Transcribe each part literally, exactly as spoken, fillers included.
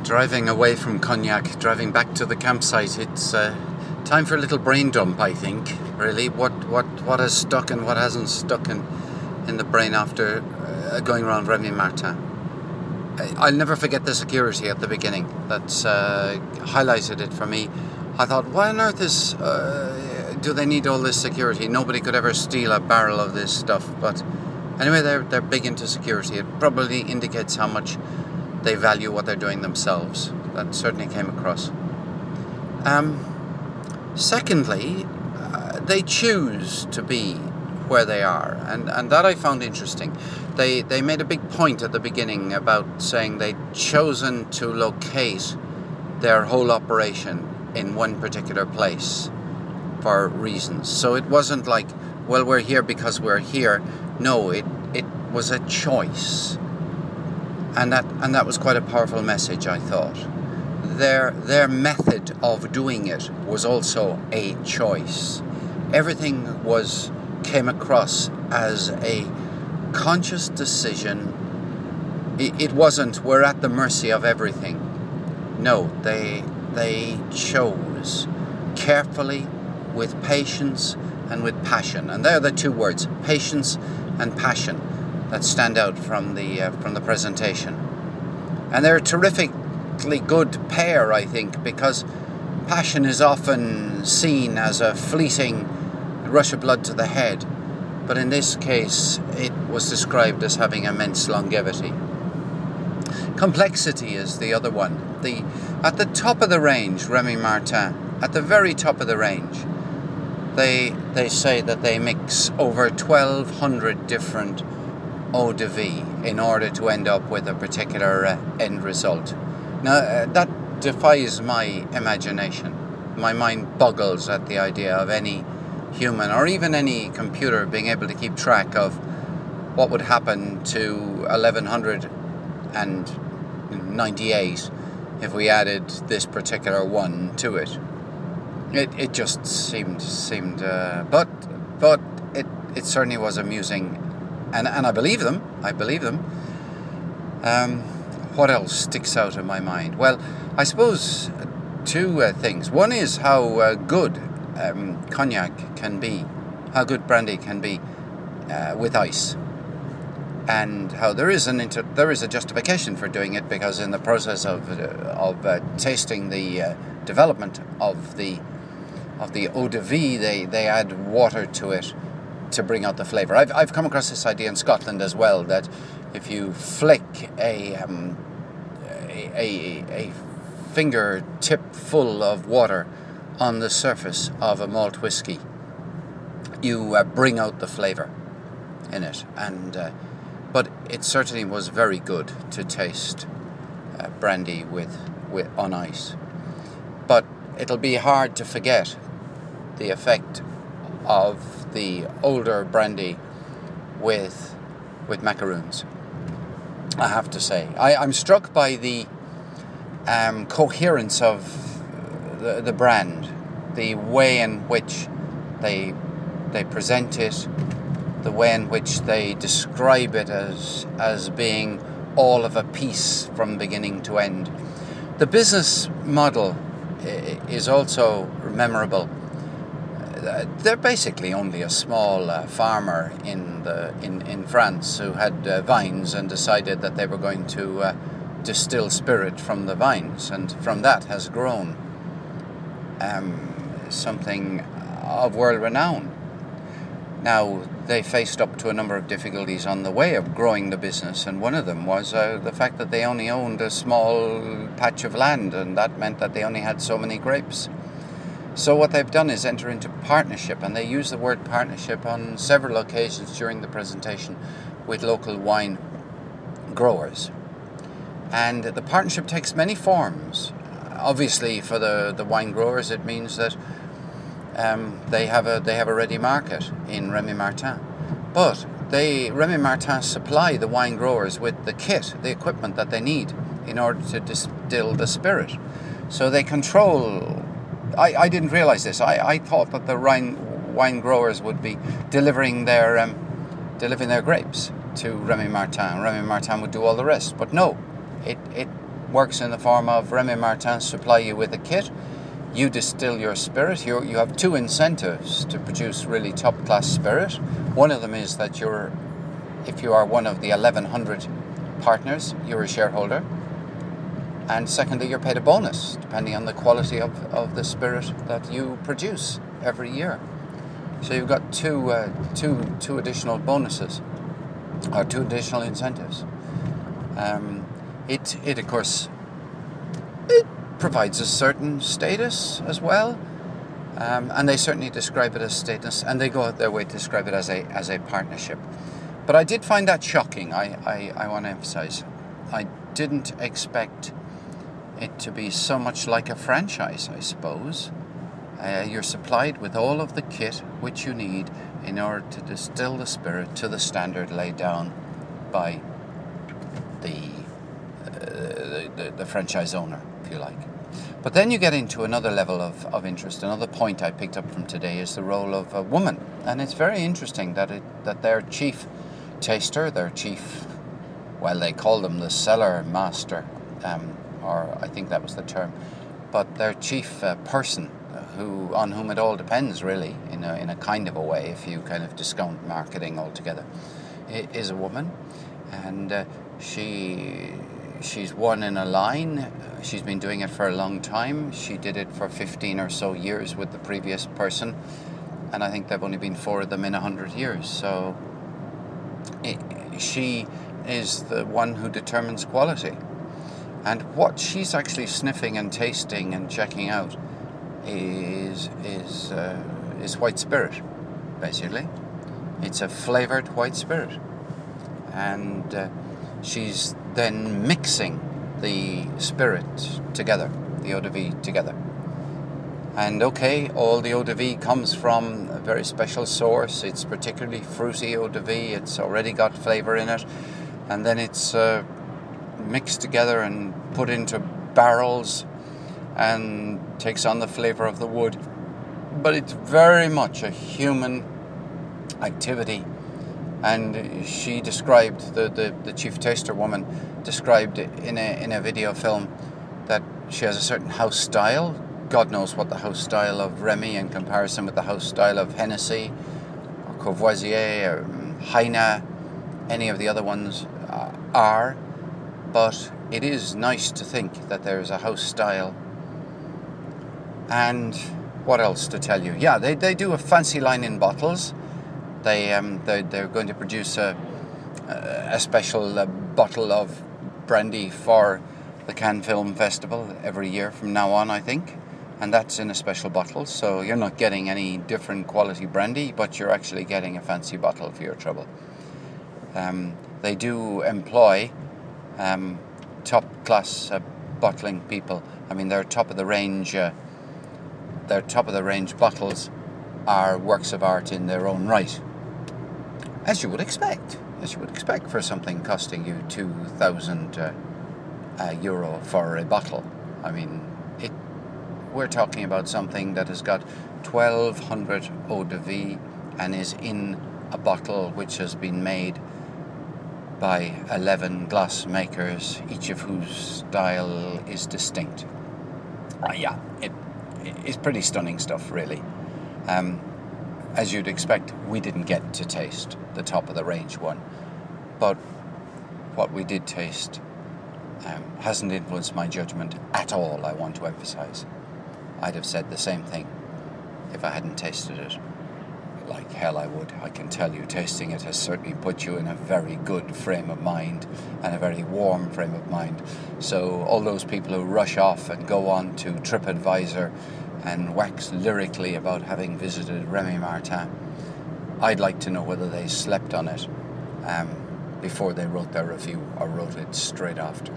driving away from Cognac, driving back to the campsite, it's uh, time for a little brain dump, I think, really. What what what has stuck and what hasn't stuck in, in the brain after uh, going around Rémy Martin. I'll never forget the security at the beginning. That's uh, highlighted it for me. I thought, why on earth is uh, do they need all this security? Nobody could ever steal a barrel of this stuff. But anyway, they're they're big into security. It probably indicates how much they value what they're doing themselves. That certainly came across. Um, secondly, uh, they choose to be where they are, and, and that I found interesting. They they made a big point at the beginning about saying they'd chosen to locate their whole operation in one particular place for reasons. So it wasn't like, well, we're here because we're here. No, it it was a choice. And that and that was quite a powerful message, I thought. Their their method of doing it was also a choice. Everything was came across as a conscious decision. It, it wasn't, we're at the mercy of everything. No, they they chose carefully, with patience and with passion. And they're the two words, patience and passion, that stand out from the uh, from the presentation. And they're a terrifically good pair, I think, because passion is often seen as a fleeting rush of blood to the head, but in this case it was described as having immense longevity. Complexity is the other one. The at the top of the range, Rémy Martin, at the very top of the range, they they say that they mix over twelve hundred different eau de vie in order to end up with a particular uh, end result. Now, uh, that defies my imagination. My mind boggles at the idea of any human or even any computer being able to keep track of what would happen to eleven ninety-eight if we added this particular one to it. It it just seemed seemed, uh, but but it it certainly was amusing. And and I believe them. I believe them. Um, what else sticks out in my mind? Well, I suppose two uh, things. One is how uh, good um, cognac can be, how good brandy can be uh, with ice, and how there is an inter- there is a justification for doing it, because in the process of uh, of uh, tasting the uh, development of the of the eau de vie, they they add water to it to bring out the flavour. I've I've come across this idea in Scotland as well, that if you flick a um, a, a, a fingertip full of water on the surface of a malt whiskey, you uh, bring out the flavour in it. And uh, but it certainly was very good to taste uh, brandy with with on ice. But it'll be hard to forget the effect of the older brandy with with macaroons, I have to say. I, I'm struck by the um, coherence of the, the brand, the way in which they they present it, the way in which they describe it as as being all of a piece from beginning to end. The business model is also memorable. They're basically only a small uh, farmer in the in, in France who had uh, vines and decided that they were going to uh, distill spirit from the vines, and from that has grown um, something of world renown. Now, they faced up to a number of difficulties on the way of growing the business, and one of them was uh, the fact that they only owned a small patch of land, and that meant that they only had so many grapes. So what they've done is enter into partnership, and they use the word partnership on several occasions during the presentation with local wine growers. And the partnership takes many forms. Obviously, for the, the wine growers, it means that um, they have a they have a ready market in Rémy Martin. But they Rémy Martin supply the wine growers with the kit, the equipment that they need in order to distill the spirit. So they control. I, I didn't realize this. I, I thought that the wine, wine growers would be delivering their um, delivering their grapes to Rémy Martin. Rémy Martin would do all the rest. But no, it it works in the form of Remy Martin supply you with a kit. You distill your spirit. You you have two incentives to produce really top-class spirit. One of them is that you're, if you are one of the eleven hundred partners, you're a shareholder. And secondly, you're paid a bonus, depending on the quality of, of the spirit that you produce every year. So you've got two, uh, two, two additional bonuses, or two additional incentives. Um, it, it, of course, it provides a certain status as well. Um, and they certainly describe it as status, and they go out their way to describe it as a as a partnership. But I did find that shocking, I, I, I want to emphasize. I didn't expect it to be so much like a franchise, I suppose. Uh, you're supplied with all of the kit which you need in order to distill the spirit to the standard laid down by the, uh, the, the, the franchise owner, if you like. But then you get into another level of, of interest. Another point I picked up from today is the role of a woman. And it's very interesting that it that their chief taster, their chief, well, they call them the cellar master, um, or I think that was the term, but their chief uh, person, who on whom it all depends, really, in a, in a kind of a way, if you kind of discount marketing altogether, is a woman. And uh, she she's one in a line. She's been doing it for a long time. She did it for fifteen or so years with the previous person, and I think there've only been four of them in a hundred years. So it, she is the one who determines quality. And what she's actually sniffing and tasting and checking out is is uh, is white spirit, basically. It's a flavoured white spirit, and uh, she's then mixing the spirit together, the eau de vie together. And okay, all the eau de vie comes from a very special source. It's particularly fruity eau de vie. It's already got flavour in it, and then it's uh, mixed together and put into barrels and takes on the flavour of the wood. But it's very much a human activity. And she described, the, the, the chief taster woman described in a in a video film that she has a certain house style. God knows what the house style of Remy in comparison with the house style of Hennessy or Courvoisier or Heine, any of the other ones uh, are. But it is nice to think that there's a house style. And what else to tell you? Yeah, they, they do a fancy line in bottles. They um they they're going to produce a a special uh, bottle of brandy for the Cannes Film Festival every year from now on, I think, and that's in a special bottle. So you're not getting any different quality brandy, but you're actually getting a fancy bottle for your trouble. Um, they do employ um, top class uh, bottling people. I mean, they're top of the range. Uh, their top of the range bottles are works of art in their own right. As you would expect, as you would expect for something costing you two thousand uh, uh, euro for a bottle. I mean, it. We're talking about something that has got twelve hundred eau de vie and is in a bottle which has been made by eleven glass makers, each of whose style is distinct. Uh, yeah, it is pretty stunning stuff, really. Um, As you'd expect, we didn't get to taste the top of the range one, but what we did taste um, hasn't influenced my judgment at all, I want to emphasize. I'd have said the same thing if I hadn't tasted it. Like hell I would. I can tell you, tasting it has certainly put you in a very good frame of mind and a very warm frame of mind. So all those people who rush off and go on to TripAdvisor and wax lyrically about having visited Remy Martin, I'd like to know whether they slept on it um, before they wrote their review or wrote it straight after.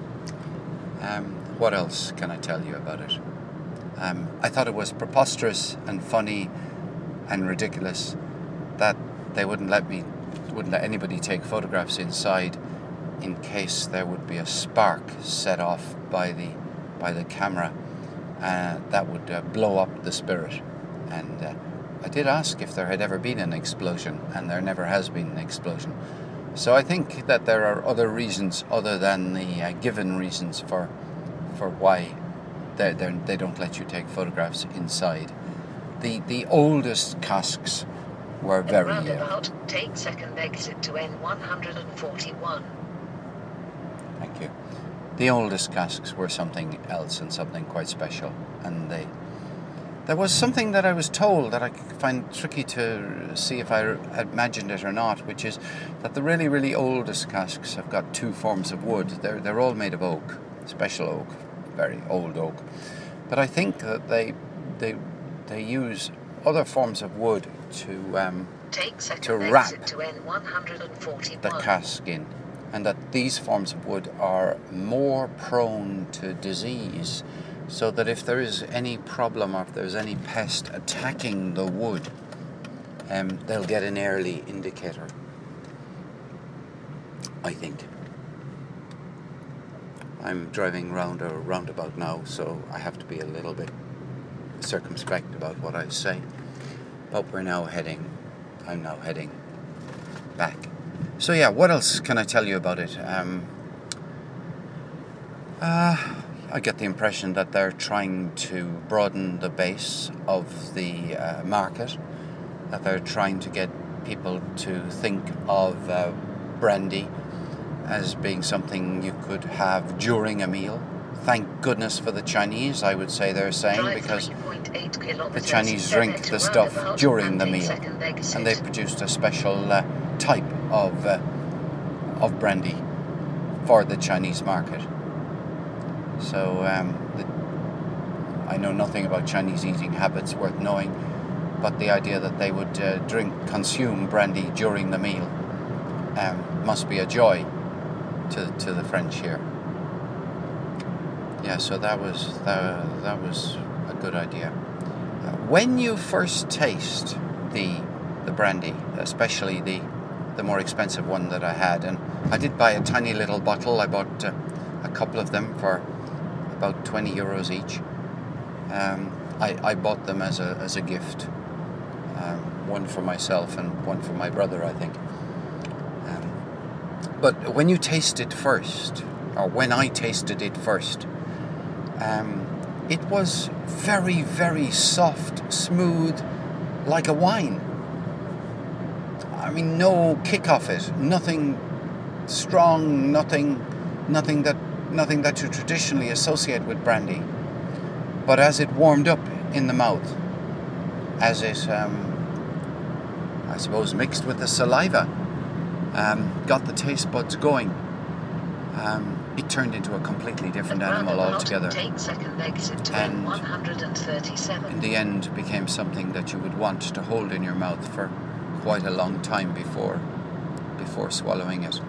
Um, what else can I tell you about it? Um, I thought it was preposterous and funny and ridiculous that they wouldn't let me, wouldn't let anybody take photographs inside in case there would be a spark set off by the by the camera. Uh, that would uh, blow up the spirit. And uh, I did ask if there had ever been an explosion, and there never has been an explosion. So I think that there are other reasons other than the uh, given reasons for for why they they don't let you take photographs inside. The the oldest casks were very. In roundabout, take second exit to N one forty-one. Thank you. The oldest casks were something else and something quite special, and they. There was something that I was told that I find tricky to see if I imagined it or not, which is that the really, really oldest casks have got two forms of wood. They're they're all made of oak, special oak, very old oak. But I think that they they they use other forms of wood to um, Take second to wrap exit to N one forty-one. the cask in, and that these forms of wood are more prone to disease. So that if there is any problem or if there's any pest attacking the wood, um, they'll get an early indicator, I think. I'm driving round a roundabout now, so I have to be a little bit circumspect about what I say. But we're now heading, I'm now heading back. So yeah, what else can I tell you about it? Um, uh... I get the impression that they're trying to broaden the base of the uh, market, that they're trying to get people to think of uh, brandy as being something you could have during a meal. Thank goodness for the Chinese, I would say they're saying, because the Chinese drink the stuff during the meal, and they've produced a special uh, type of uh, of brandy for the Chinese market. So um, the, I know nothing about Chinese eating habits worth knowing, but the idea that they would uh, drink, consume brandy during the meal um, must be a joy to to the French here. Yeah, so that was that, that was a good idea. Uh, when you first taste the the brandy, especially the the more expensive one that I had, and I did buy a tiny little bottle. I bought uh, a couple of them for about twenty euros each. Um, I, I bought them as a as a gift, um, one for myself and one for my brother, I think. Um, but when you taste it first, or when I tasted it first, um, it was very, very soft, smooth, like a wine. I mean, no kick off it, nothing strong, nothing, nothing that. Nothing that you traditionally associate with brandy. But as it warmed up in the mouth, as it, um, I suppose, mixed with the saliva, um, got the taste buds going, um, it turned into a completely different animal altogether. Take second exit to and one thirty-seven. In the end became something that you would want to hold in your mouth for quite a long time before, before swallowing it.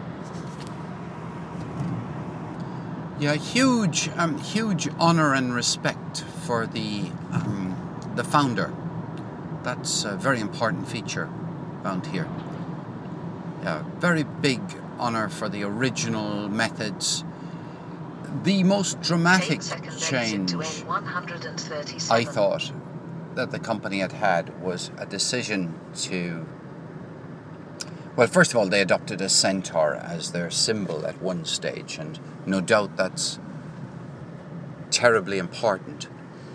Yeah, huge, um, huge honour and respect for the um, the founder. That's a very important feature found here. Yeah, very big honour for the original methods. The most dramatic change I thought that the company had had was a decision to. Well, first of all, they adopted a centaur as their symbol at one stage, and no doubt that's terribly important.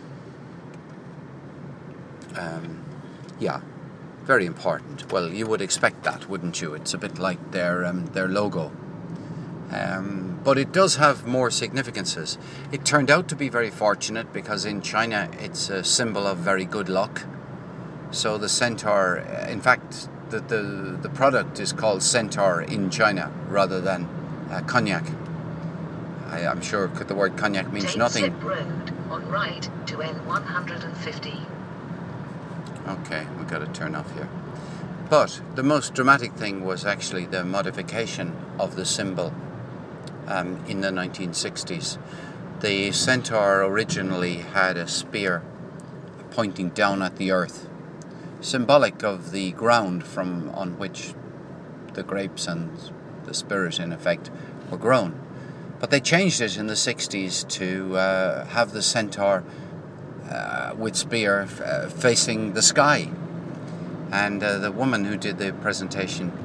Um, yeah, very important. Well, you would expect that, wouldn't you? It's a bit like their um, their logo. Um, but it does have more significances. It turned out to be very fortunate because in China it's a symbol of very good luck. So the centaur, in fact, the the, the product is called Centaur in China rather than uh, cognac. I, I'm sure the word cognac means Take nothing. Zip Road on right to N one fifty. Okay, we've got to turn off here. But the most dramatic thing was actually the modification of the symbol um, in the nineteen sixties. The centaur originally had a spear pointing down at the earth, symbolic of the ground from on which the grapes and the spirit, in effect, were grown. But they changed it in the sixties to uh, have the centaur uh, with spear uh, facing the sky. And uh, the woman who did the presentation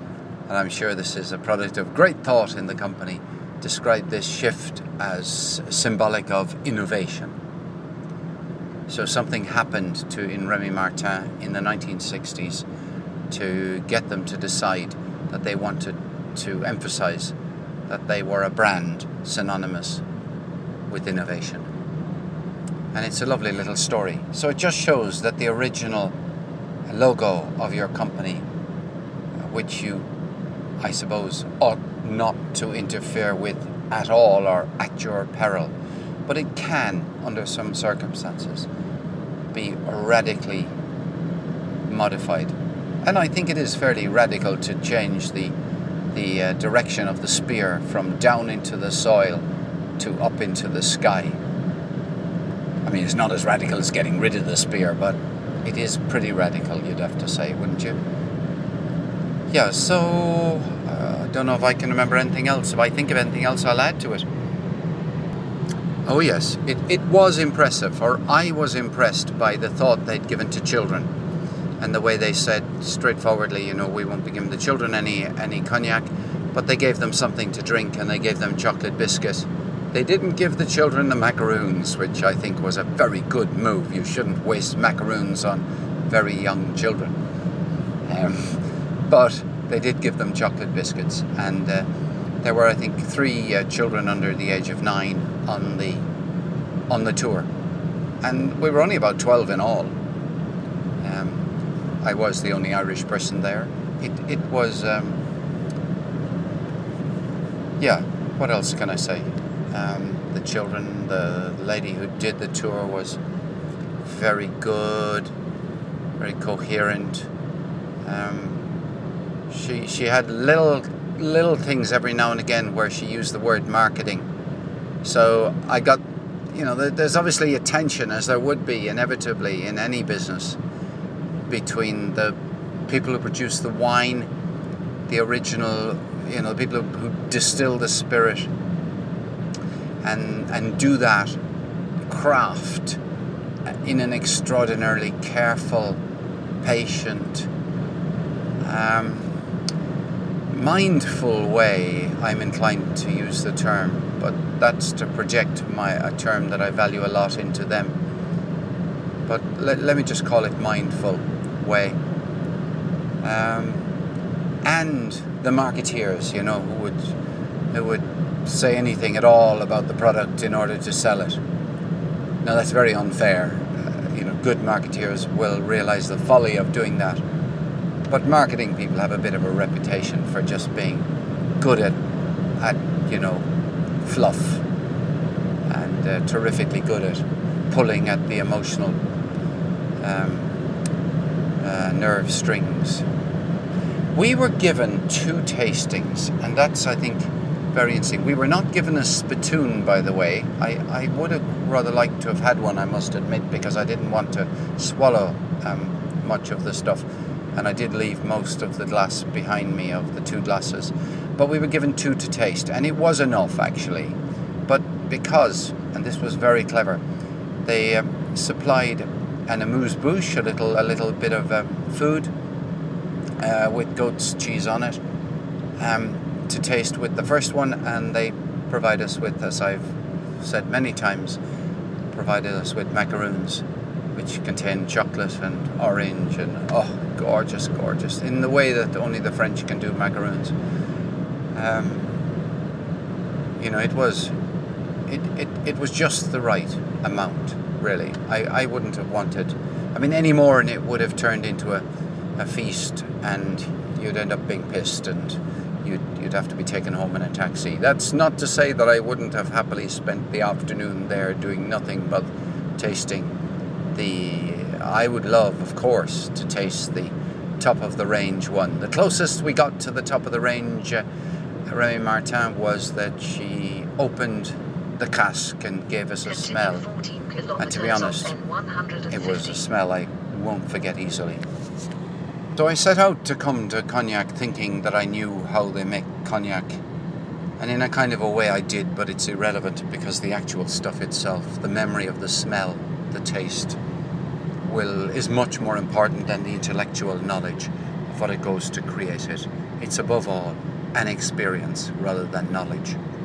and I'm sure this is a product of great thought in the company, described this shift as symbolic of innovation. So something happened to in Rémy Martin in the nineteen sixties to get them to decide that they wanted to emphasize that they were a brand synonymous with innovation. And it's a lovely little story. So it just shows that the original logo of your company, which you, I suppose, ought not to interfere with at all or at your peril, but it can, under some circumstances, be radically modified. And I think it is fairly radical to change the the uh, direction of the spear from down into the soil to up into the sky. I mean, it's not as radical as getting rid of the spear, but it is pretty radical, you'd have to say, wouldn't you? Yeah, so uh, I don't know if I can remember anything else. If I think of anything else, I'll add to it. Oh yes, it, it was impressive, or I was impressed by the thought they'd given to children and the way they said straightforwardly, you know, we won't be giving the children any, any cognac, but they gave them something to drink and they gave them chocolate biscuits. They didn't give the children the macaroons, which I think was a very good move. You shouldn't waste macaroons on very young children. Um, but they did give them chocolate biscuits, and uh, there were, I think, three uh, children under the age of nine on the on the tour, and we were only about twelve in all. Um, I was the only Irish person there. It it was, um, yeah. What else can I say? Um, the children, the lady who did the tour was very good, very coherent. Um, she she had little little things every now and again where she used the word marketing. So I got, you know, there's obviously a tension, as there would be inevitably in any business, between the people who produce the wine, the original, you know, the people who distill the spirit, and and do that craft in an extraordinarily careful, patient, um, mindful way. I'm inclined to use the term, but that's to project my a term that I value a lot into them. But let, let me just call it mindful way. Um, and the marketeers, you know, who would who would say anything at all about the product in order to sell it. Now that's very unfair. Uh, you know, good marketeers will realize the folly of doing that. But marketing people have a bit of a reputation for just being good at, at you know, fluff, and uh, terrifically good at pulling at the emotional um, uh, nerve strings. We were given two tastings, and that's, I think, very interesting. We were not given a spittoon, by the way. I, I would have rather liked to have had one, I must admit, because I didn't want to swallow um, much of the stuff. And I did leave most of the glass behind me of the two glasses. But we were given two to taste, and it was enough, actually. But because, and this was very clever, they um, supplied an amuse-bouche, a little, a little bit of um, food uh, with goat's cheese on it, um, to taste with the first one, and they provide us with, as I've said many times, provided us with macaroons, which contain chocolate and orange, and oh, gorgeous, gorgeous, in the way that only the French can do macaroons. Um, you know, it was, it, it, it was just the right amount, really. I, I wouldn't have wanted, I mean, any more and it would have turned into a, a feast, and you'd end up being pissed, and You'd, you'd have to be taken home in a taxi. That's not to say that I wouldn't have happily spent the afternoon there doing nothing but tasting the... I would love, of course, to taste the top of the range one. The closest we got to the top of the range, uh, Rémy Martin, was that she opened the cask and gave us a smell. And to be honest, it was a smell I won't forget easily. So I set out to come to Cognac thinking that I knew how they make cognac, and in a kind of a way I did, but it's irrelevant because the actual stuff itself, the memory of the smell, the taste, will is much more important than the intellectual knowledge of what it goes to create it. It's above all an experience rather than knowledge.